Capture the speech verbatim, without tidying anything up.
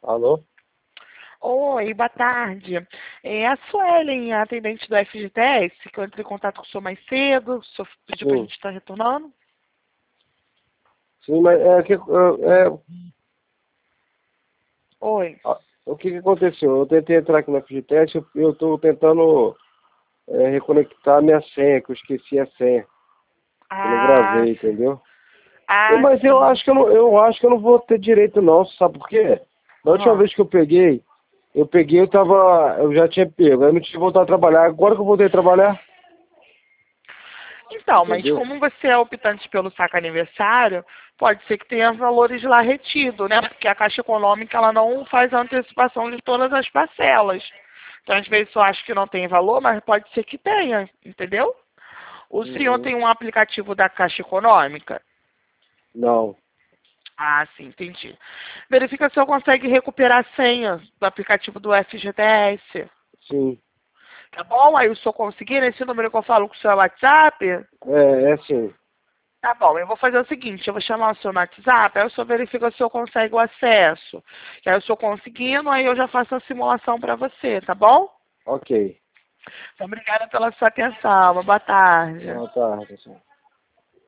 Alô? Oi, boa tarde. É a Suelen, a atendente do F G T S, que eu entrei em contato com o senhor mais cedo, o senhor pediu para a Sim. gente estar retornando. Sim, mas é, que, é, é, Oi. a- o que, que aconteceu? Eu tentei entrar aqui na F G T S, eu estou tentando é, reconectar a minha senha, que eu esqueci a senha. Eu não Ah, gravei, sim. entendeu? E, Ah, mas eu sim. acho que eu não, eu acho que eu não vou ter direito não, sabe por quê? Da última Aham. vez que eu peguei, eu peguei, eu tava. Eu já tinha pego, aí eu não tinha voltado a trabalhar. Agora que eu voltei a trabalhar, Então, mas entendeu? como você é optante pelo saco aniversário, pode ser que tenha valores lá retidos, né? Porque a Caixa Econômica ela não faz a antecipação de todas as parcelas. Então, às vezes, eu acho que não tem valor, mas pode ser que tenha, entendeu? O senhor Uhum. tem um aplicativo da Caixa Econômica? Não, Ah, sim, entendi. Verifica se eu consegue recuperar a senha do aplicativo do F G T S. sim. Tá bom? Aí o senhor conseguir, nesse número que eu falo com o seu WhatsApp, É, é sim. tá bom. Eu vou fazer o seguinte, eu vou chamar o seu no WhatsApp, aí o senhor verifica se eu consigo o acesso. E aí o senhor conseguindo, aí eu já faço a simulação para você, tá bom? Ok. Então, obrigada pela sua atenção. Uma boa tarde. Boa tarde, senhor.